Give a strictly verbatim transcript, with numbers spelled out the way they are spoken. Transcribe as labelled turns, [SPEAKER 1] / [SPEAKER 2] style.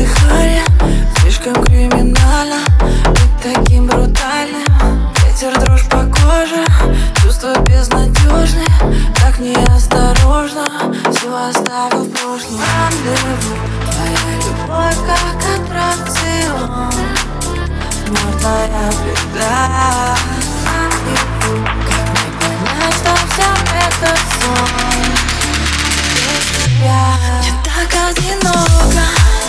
[SPEAKER 1] вихаре. Слишком криминально быть таким брутальным. Ветер, дрожь по коже, чувства безнадежны. Так неосторожно, все оставил в прошлом. Рандеву, твоя любовь как аттракцион, мертвая беда. Рандеву, как мне понять, что все это сон без тебя? Мне так одиноко.